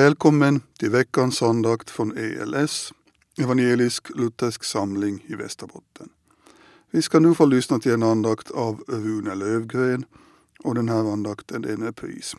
Välkommen till veckans andakt från ELS, Evangelisk-Luthersk samling i Västerbotten. Vi ska nu få lyssna till en andakt av Rune Lövgren och den här andakten är med pris.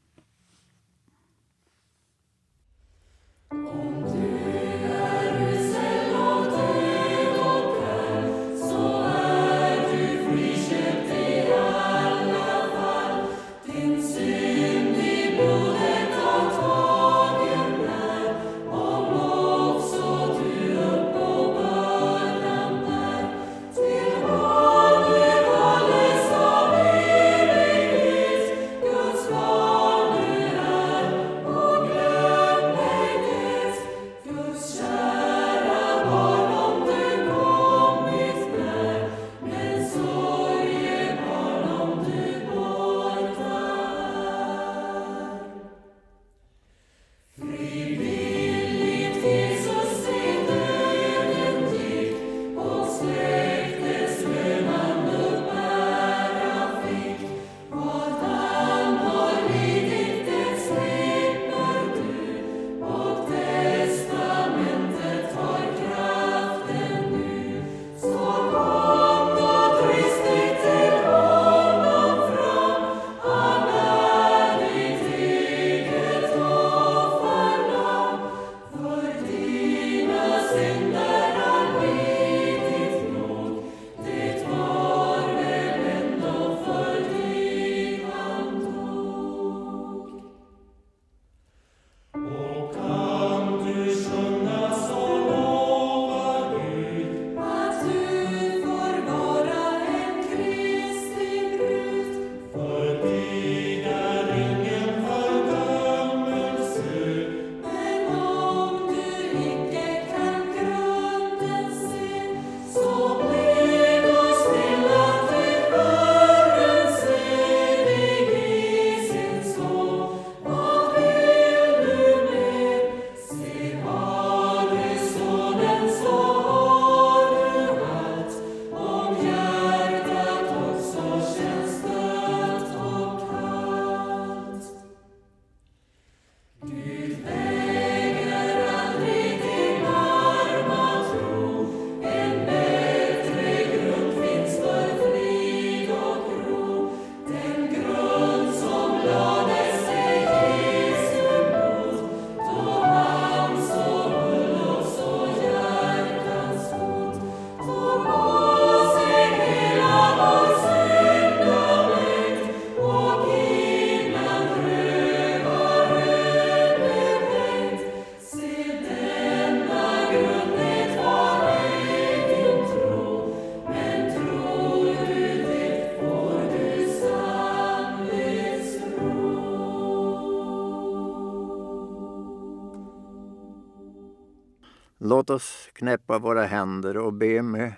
Låt oss knäppa våra händer och be med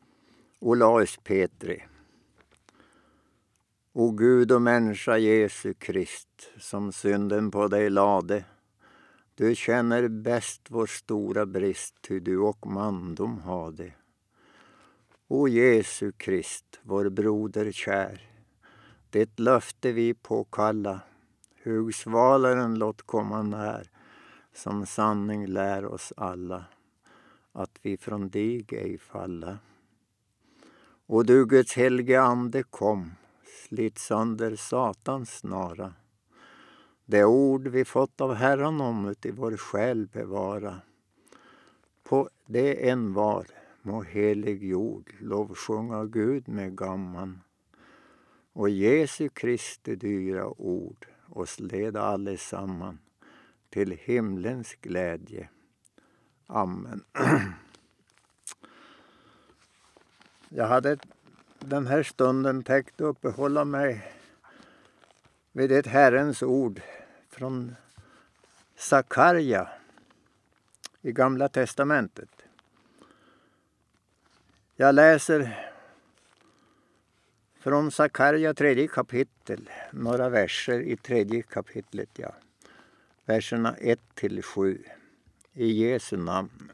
Olaus Petri. O Gud och människa Jesu Krist, som synden på dig lade, du känner bäst vår stora brist, ty du och mandom hade. O Jesu Krist, vår broder kär, ditt löfte vi påkalla, hugsvalaren låt komma när, som sanning lär oss alla, att vi från dig ej falla. Och du Guds helge ande kom, slit sönder Satans snara. Det ord vi fått av Herren om ut i vår själ bevara. På det en var må helig jord lovsjunga Gud med gamman. Och Jesu Kristi dyra ord oss leda allesamman till himlens glädje. Amen. Jag hade den här stunden tänkt uppehålla mig vid ett Herrens ord från Sakarja i Gamla testamentet. Jag läser från Sakarja 3 kapitel, några verser i 3 kapitlet, ja. Verserna 1-7. I Jesu namn.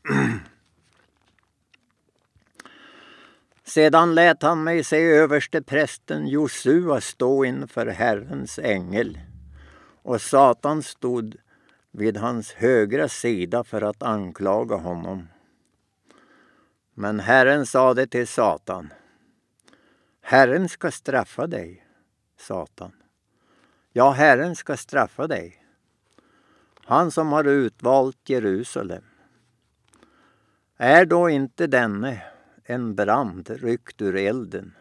Sedan lät han mig se överste prästen Josua stå inför Herrens ängel, och Satan stod vid hans högra sida för att anklaga honom. Men Herren sade till Satan: Herren ska straffa dig, Satan. Ja, Herren ska straffa dig. Han som har utvalt Jerusalem. Är då inte denne en brand ryckt ur elden?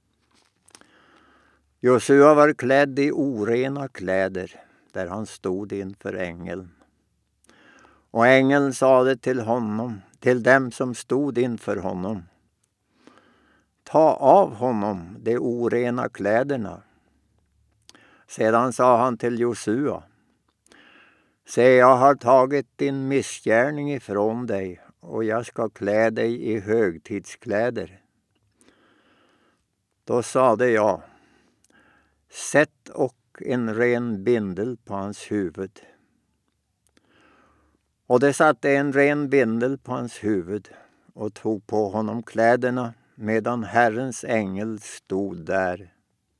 Josua var klädd i orena kläder där han stod inför ängeln. Och ängeln sade till honom, till dem som stod inför honom: Ta av honom de orena kläderna. Sedan sa han till Josua: Se, jag har tagit din missgärning ifrån dig och jag ska klä dig i högtidskläder. Då sade jag: Sätt och en ren bindel på hans huvud. Och det satte en ren bindel på hans huvud och tog på honom kläderna medan Herrens ängel stod där.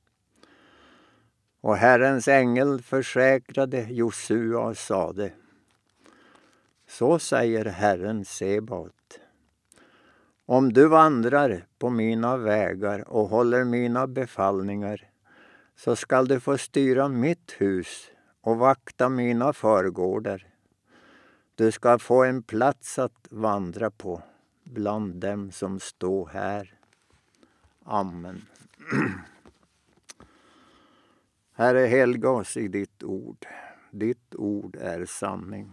Och Herrens ängel försäkrade Josua och sade: Så säger Herren Sebaot: Om du vandrar på mina vägar och håller mina befallningar, så skall du få styra mitt hus och vakta mina förgårdar. Du ska få en plats att vandra på bland dem som står här. Amen. Herre, helga oss i ditt ord. Ditt ord är sanning.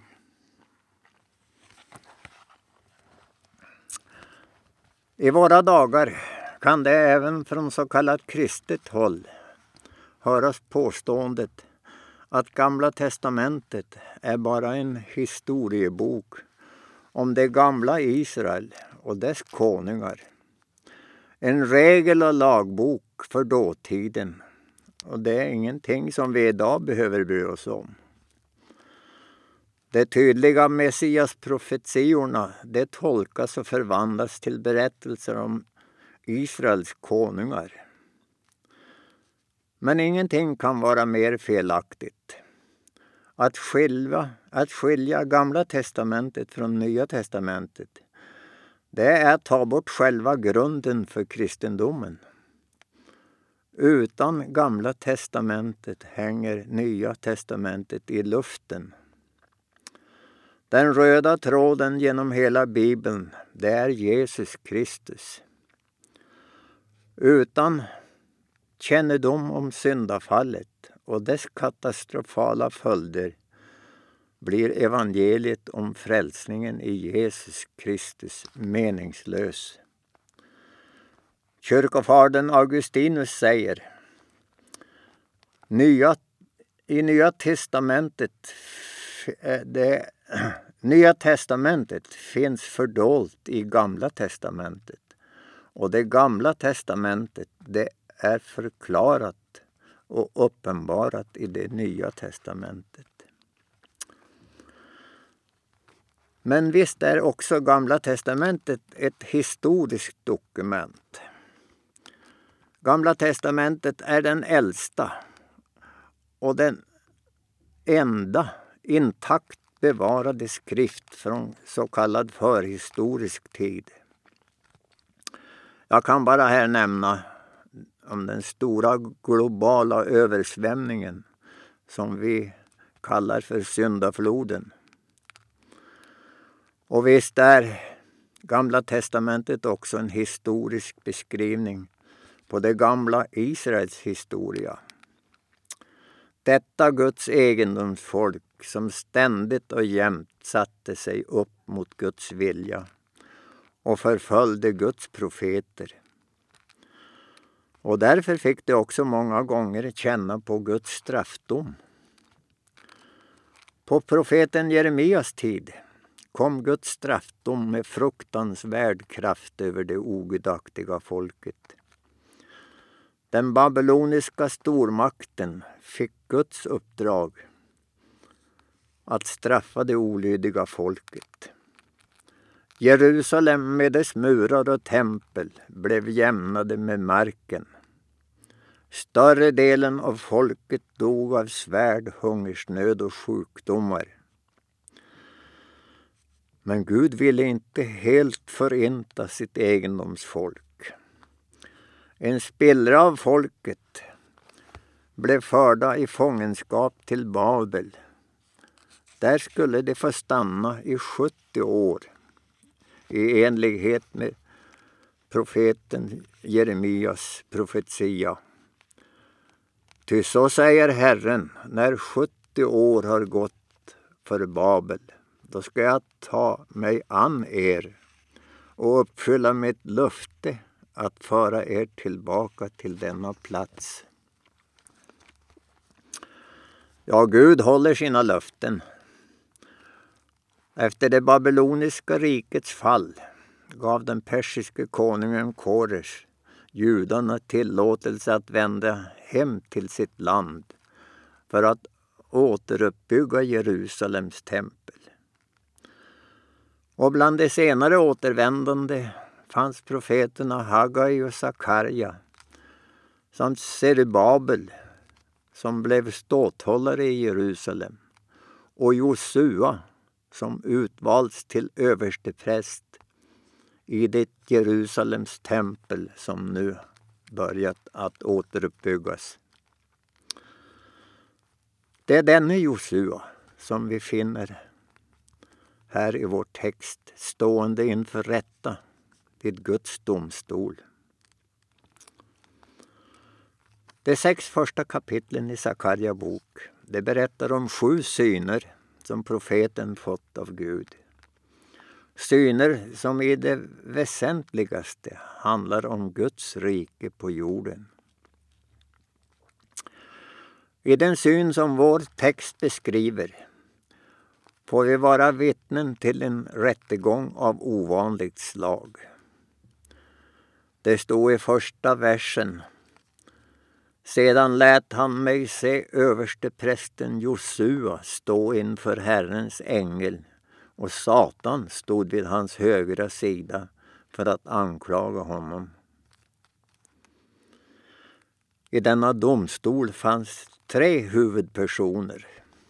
I våra dagar kan det även från så kallat kristet håll höras påståendet att Gamla testamentet är bara en historiebok om det gamla Israel och dess konungar. En regel- och lagbok för dåtiden, och det är ingenting som vi idag behöver bry oss om. De tydliga Messias-profetiorna, det tolkas och förvandlas till berättelser om Israels konungar. Men ingenting kan vara mer felaktigt. Att skilja Gamla testamentet från Nya testamentet, det är att ta bort själva grunden för kristendomen. Utan Gamla testamentet hänger Nya testamentet i luften. Den röda tråden genom hela Bibeln, det är Jesus Kristus. Utan kännedom om syndafallet och dess katastrofala följder blir evangeliet om frälsningen i Jesus Kristus meningslös. Kyrkofadern Augustinus säger: Nya testamentet finns fördolt i Gamla testamentet, och det Gamla testamentet, det är förklarat och uppenbarat i det Nya testamentet. Men visst är också Gamla testamentet ett historiskt dokument. Gamla testamentet är den äldsta och den enda intakt bevarade skrift från så kallad förhistorisk tid. Jag kan bara här nämna om den stora globala översvämningen som vi kallar för syndafloden. Och visst är Gamla testamentet också en historisk beskrivning på det gamla Israels historia. Detta Guds egendomsfolk som ständigt och jämt satte sig upp mot Guds vilja och förföljde Guds profeter. Och därför fick de också många gånger känna på Guds straffdom. På profeten Jeremias tid kom Guds straffdom med fruktansvärd kraft över det ogudaktiga folket. Den babyloniska stormakten fick Guds uppdrag att straffa det olydiga folket. Jerusalem med dess murar och tempel blev jämnade med marken. Större delen av folket dog av svärd, hungersnöd och sjukdomar. Men Gud ville inte helt förinta sitt egendomsfolk. En spillra av folket blev förda i fångenskap till Babel. Där skulle de få stanna i 70 år i enlighet med profeten Jeremias profetia. Ty så säger Herren, när 70 år har gått för Babel, då ska jag ta mig an er och uppfylla mitt löfte att föra er tillbaka till denna plats. Ja, Gud håller sina löften. Efter det babyloniska rikets fall gav den persiske konungen Kores judarna tillåtelse att vända hem till sitt land för att återuppbygga Jerusalems tempel. Och bland de senare återvändande fanns profeterna Hagai och Sakarja samt Serubabel som blev ståthållare i Jerusalem och Josua som utvalts till överstepräst i det Jerusalems tempel som nu börjat att återuppbyggas. Det är denne Josua som vi finner här i vår text stående inför rätta vid Guds domstol. De 6 första kapitlen i Sakarja bok, det berättar om 7 syner som profeten fått av Gud. Syner som i det väsentligaste handlar om Guds rike på jorden. I den syn som vår text beskriver får vi vara vittnen till en rättegång av ovanligt slag. Det stod i första versen: Sedan lät han mig se översteprästen Josua stå inför Herrens ängel, och Satan stod vid hans högra sida för att anklaga honom. I denna domstol fanns 3 huvudpersoner.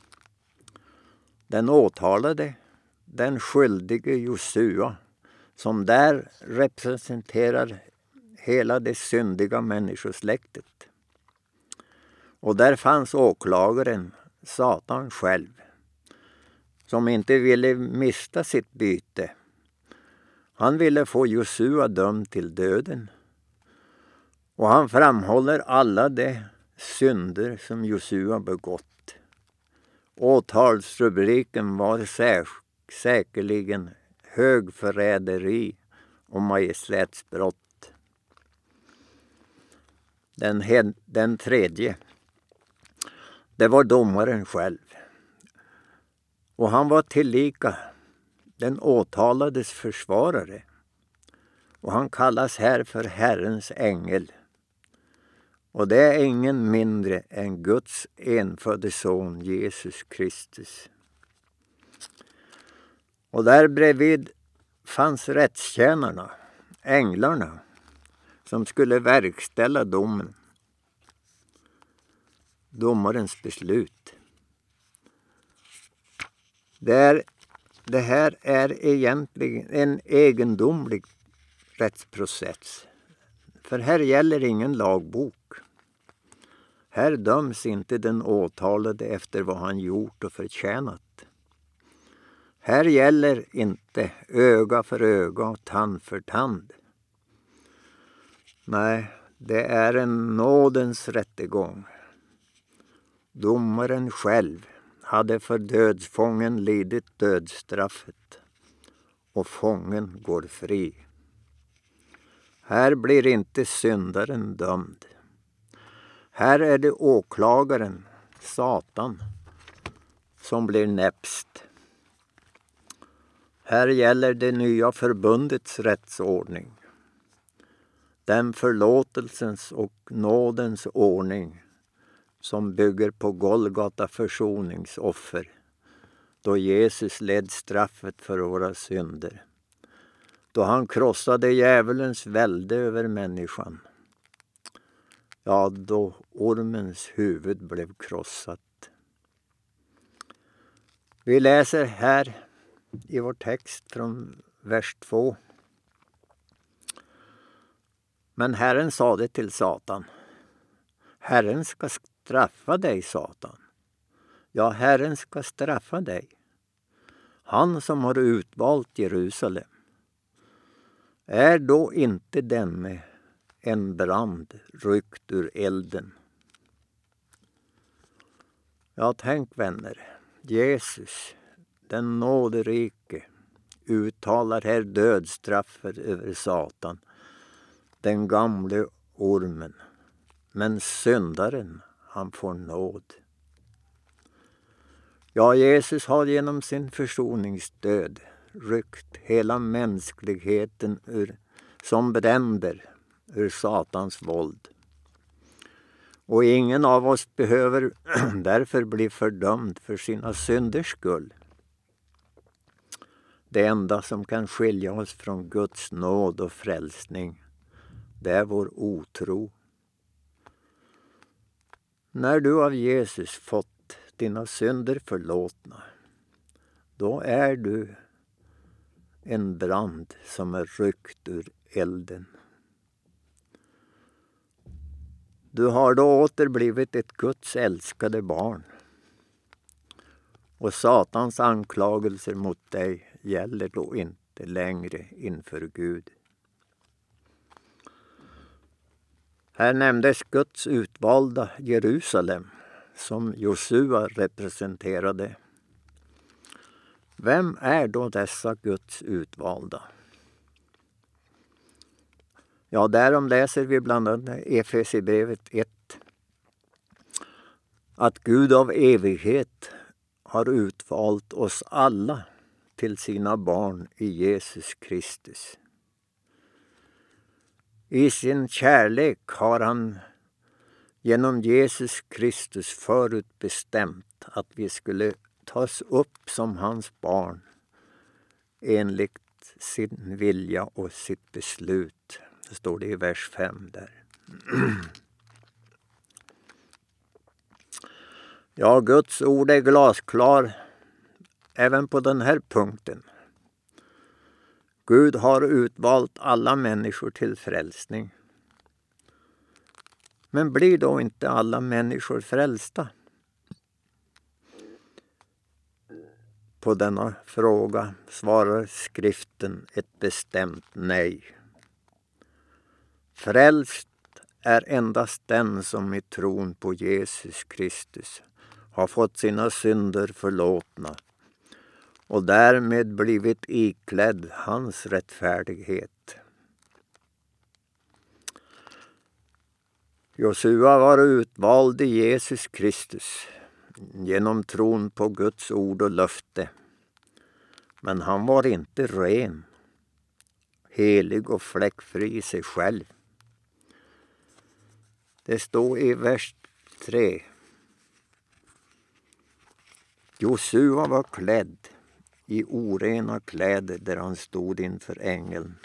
Den åtalade, den skyldige Josua, som där representerar hela det syndiga människosläktet. Och där fanns åklagaren, Satan själv, som inte ville mista sitt byte. Han ville få Josua dömd till döden. Och han framhåller alla de synder som Josua begått. Åtalsrubriken var säkerligen högförräderi och majestätsbrott. Den tredje, det var domaren själv. Och han var tillika den åtalades försvarare. Och han kallas här för Herrens ängel. Och det är ingen mindre än Guds enfödde son Jesus Kristus. Och där bredvid fanns rättstjänarna, änglarna, som skulle verkställa domen. Domarens beslut. Det här är egentligen en egendomlig rättsprocess. För här gäller ingen lagbok. Här döms inte den åtalade efter vad han gjort och förtjänat. Här gäller inte öga för öga och tand för tand. Nej, det är en nådens rättegång. Domaren själv hade för dödsfången lidit dödsstraffet och fången går fri. Här blir inte syndaren dömd. Här är det åklagaren, Satan, som blir näpst. Här gäller det nya förbundets rättsordning. Den förlåtelsens och nådens ordning som bygger på Golgata försoningsoffer, då Jesus led straffet för våra synder. Då han krossade djävulens välde över människan. Ja, då ormens huvud blev krossat. Vi läser här i vår text från vers 2. Men Herren sade till Satan: Herren ska straffa dig, Satan. Ja, Herren ska straffa dig. Han som har utvalt Jerusalem. Är då inte denne en brand ryckt ur elden? Ja, tänk vänner. Jesus, den nåderike, uttalar här dödsstraffet över Satan, den gamle ormen. Men syndaren, han får nåd. Ja, Jesus har genom sin försoningsdöd ryckt hela mänskligheten som bränder ur Satans våld. Och ingen av oss behöver därför bli fördömd för sina synders skull. Det enda som kan skilja oss från Guds nåd och frälsning, det är vår otro. När du av Jesus fått dina synder förlåtna, då är du en brand som är ryckt ur elden. Du har då åter blivit ett Guds älskade barn. Och Satans anklagelser mot dig gäller då inte längre inför Gud. Här nämndes Guds utvalda Jerusalem som Josua representerade. Vem är då dessa Guds utvalda? Ja, därom läser vi bland annat i Efesierbrevet 1. Att Gud av evighet har utvalt oss alla till sina barn i Jesus Kristus. I sin kärlek har han genom Jesus Kristus förutbestämt att vi skulle tas upp som hans barn enligt sin vilja och sitt beslut. Det står det i vers 5 där. Ja, Guds ord är glasklar även på den här punkten. Gud har utvalt alla människor till frälsning. Men blir då inte alla människor frälsta? På denna fråga svarar skriften ett bestämt nej. Frälst är endast den som i tron på Jesus Kristus har fått sina synder förlåtna och därmed blivit iklädd hans rättfärdighet. Josua var utvald i Jesus Kristus genom tron på Guds ord och löfte. Men han var inte ren, helig och fläckfri i sig själv. Det står i vers 3. Josua var klädd i orena kläder där han stod inför ängeln.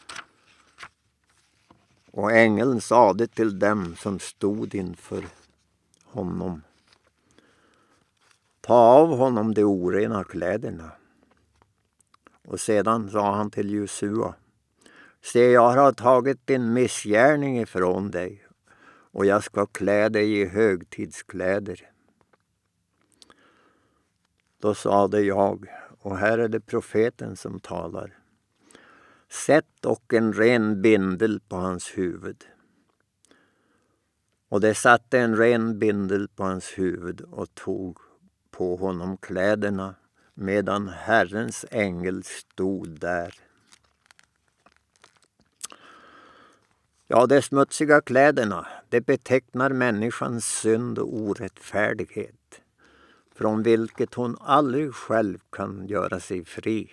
Och ängeln sade till dem som stod inför honom: ta av honom de orena kläderna. Och sedan sa han till Josua: se, jag har tagit din missgärning ifrån dig och jag ska klä dig i högtidskläder. Då sade jag, och här är det profeten som talar: sätt dock en ren bindel på hans huvud. Och det satte en ren bindel på hans huvud och tog på honom kläderna medan Herrens ängel stod där. Ja, de smutsiga kläderna, det betecknar människans synd och orättfärdighet, från vilket hon aldrig själv kan göra sig fri.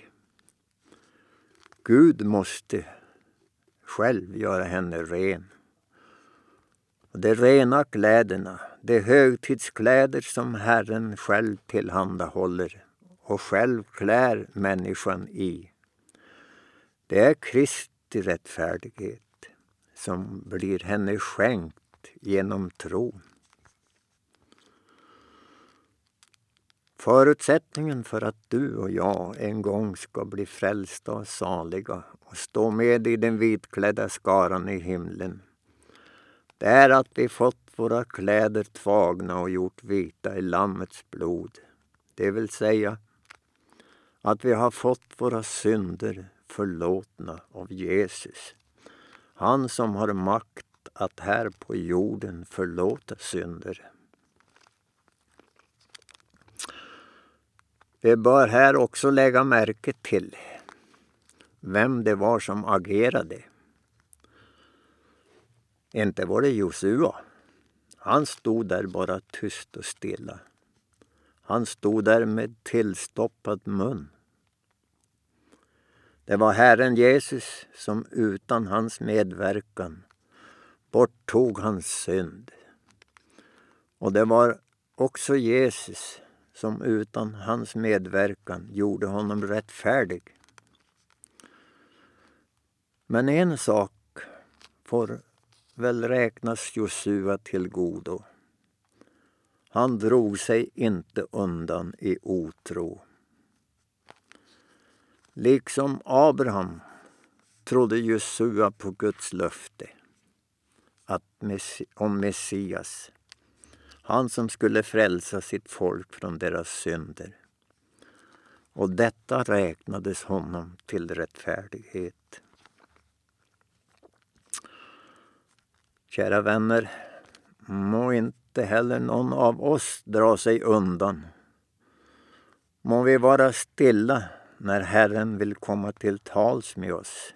Gud måste själv göra henne ren. Och de rena kläderna, de högtidskläder som Herren själv tillhandahåller och själv klär människan i, det är Kristi rättfärdighet som blir henne skänkt genom tro. Förutsättningen för att du och jag en gång ska bli frälsta och saliga och stå med i den vitklädda skaran i himlen, det är att vi fått våra kläder tvagna och gjort vita i Lammets blod. Det vill säga att vi har fått våra synder förlåtna av Jesus. Han som har makt att här på jorden förlåta synder. Vi bör här också lägga märke till vem det var som agerade. Inte var det Josua. Han stod där bara tyst och stilla. Han stod där med tillstoppad mun. Det var Herren Jesus som utan hans medverkan borttog hans synd. Och det var också Jesus som utan hans medverkan gjorde honom rättfärdig. Men en sak får väl räknas Josua till godo. Han drog sig inte undan i otro. Liksom Abraham trodde Josua på Guds löfte om Messias. Han som skulle frälsa sitt folk från deras synder. Och detta räknades honom till rättfärdighet. Kära vänner, må inte heller någon av oss dra sig undan. Må vi vara stilla när Herren vill komma till tals med oss.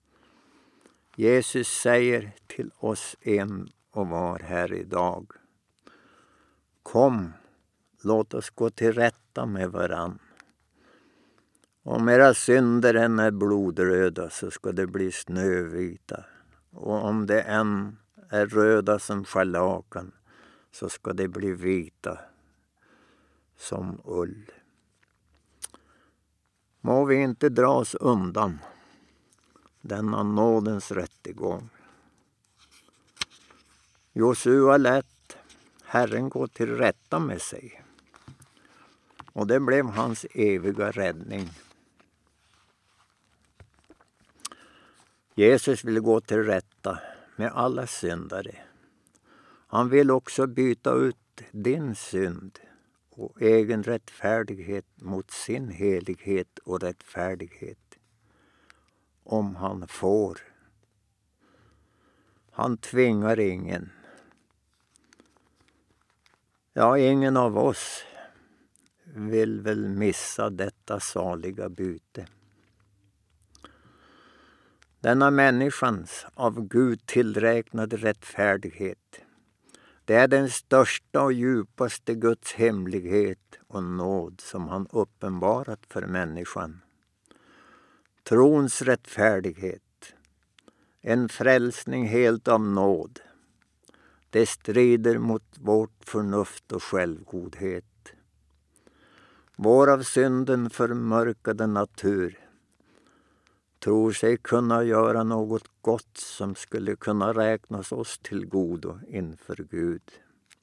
Jesus säger till oss en och var här idag: kom, låt oss gå till rätta med varann. Om era synder än är blodröda så ska det bli snövita. Och om det än är röda som scharlakan så ska det bli vita som ull. Må vi inte dra oss undan denna nådens rättegång. Josua lät Herren gå till rätta med sig. Och det blev hans eviga räddning. Jesus vill gå till rätta med alla syndare. Han vill också byta ut din synd och egen rättfärdighet mot sin helighet och rättfärdighet. Om han får. Han tvingar ingen. Ja, ingen av oss vill väl missa detta saliga byte. Denna människans av Gud tillräknade rättfärdighet, det är den största och djupaste Guds hemlighet och nåd som han uppenbarat för människan. Trons rättfärdighet, en frälsning helt av nåd, det strider mot vårt förnuft och självgodhet. Vår av synden förmörkade natur tror sig kunna göra något gott som skulle kunna räknas oss till godo inför Gud.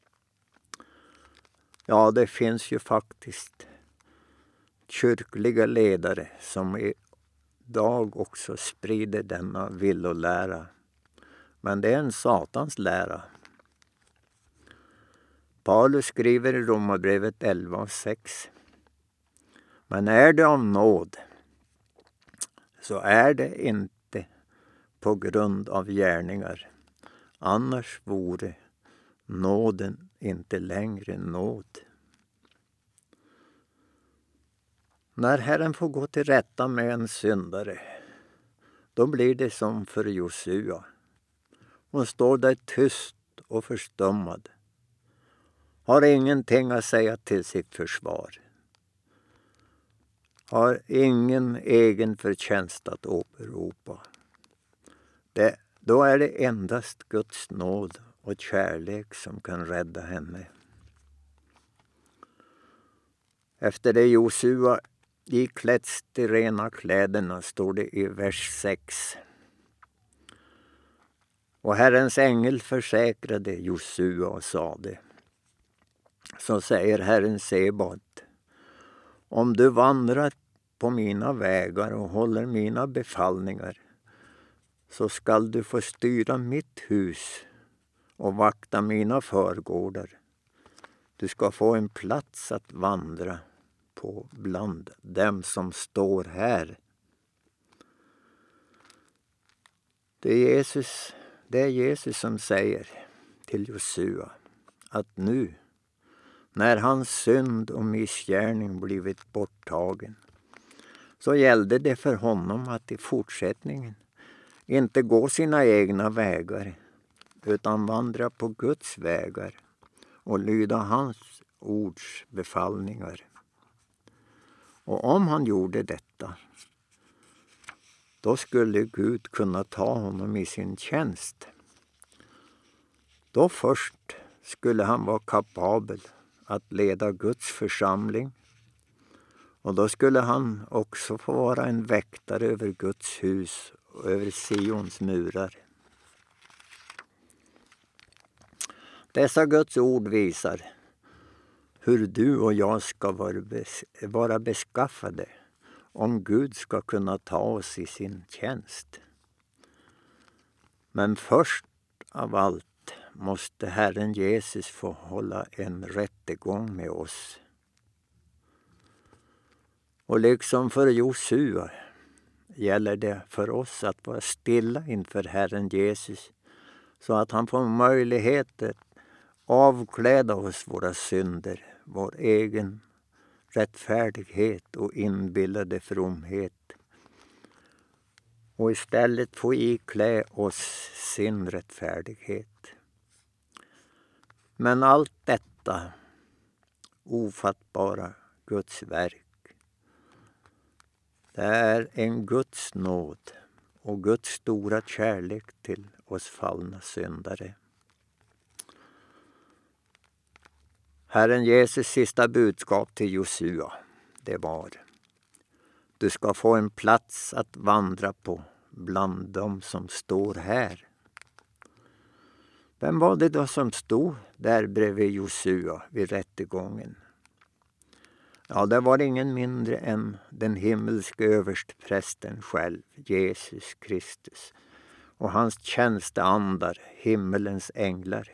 Ja, det finns ju faktiskt kyrkliga ledare som idag också sprider denna villolära. Men det är en satans lära. Paulus skriver i Romarbrevet 11:6. Men är det av nåd, så är det inte på grund av gärningar. Annars vore nåden inte längre nåd. När Herren får gå till rätta med en syndare, då blir det som för Josua. Hon står där tyst och förstummad. Har ingenting att säga till sitt försvar. Har ingen egen förtjänst att åberopa. Då är det endast Guds nåd och kärlek som kan rädda henne. Efter det Josua iklätts de rena kläderna, står det i vers 6. Och Herrens ängel försäkrade Josua och sade: så säger Herren Sebaot, Om du vandrar på mina vägar och håller mina befallningar, så skall du få styra mitt hus och vakta mina förgårdar. Du ska få en plats att vandra på bland dem som står här. Det är Jesus som säger till Josua att nu, när hans synd och missgärning blivit borttagen, så gällde det för honom att i fortsättningen inte gå sina egna vägar, utan vandra på Guds vägar och lyda hans ords befallningar. Och om han gjorde detta, då skulle Gud kunna ta honom i sin tjänst. Då först skulle han vara kapabel att leda Guds församling, och då skulle han också få vara en väktare över Guds hus och över Sions murar. Dessa Guds ord visar hur du och jag ska vara beskaffade om Gud ska kunna ta oss i sin tjänst. Men först av allt måste Herren Jesus få hålla en rättegång med oss. Och liksom för Josua gäller det för oss att vara stilla inför Herren Jesus, så att han får möjlighet att avkläda oss våra synder, vår egen rättfärdighet och inbillade fromhet, och istället få iklä oss sin rättfärdighet. Men allt detta ofattbara Guds verk, det är en Guds nåd och Guds stora kärlek till oss fallna syndare. Herren Jesus sista budskap till Josua, det var: du ska få en plats att vandra på bland dem som står här. Vem var det då som stod där bredvid Josua vid rättegången? Ja, det var ingen mindre än den himmelske överstprästen själv, Jesus Kristus, och hans tjänsteandar, himmelens änglar.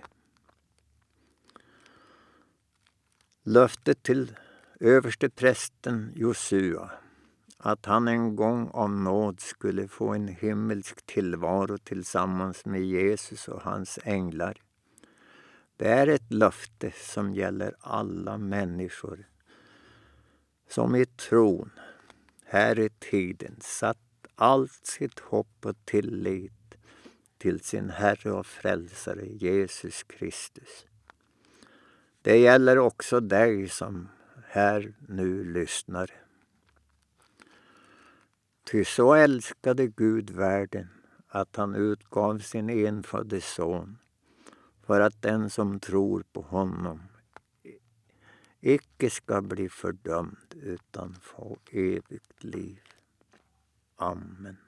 Löftet till översteprästen Josua att han en gång av nåd skulle få en himmelsk tillvaro tillsammans med Jesus och hans änglar, det är ett löfte som gäller alla människor som i tron här i tiden satt allt sitt hopp och tillit till sin Herre och Frälsare Jesus Kristus. Det gäller också dig som här nu lyssnar. Ty så älskade Gud världen att han utgav sin enfödde son, för att den som tror på honom icke ska bli fördömd utan få evigt liv. Amen.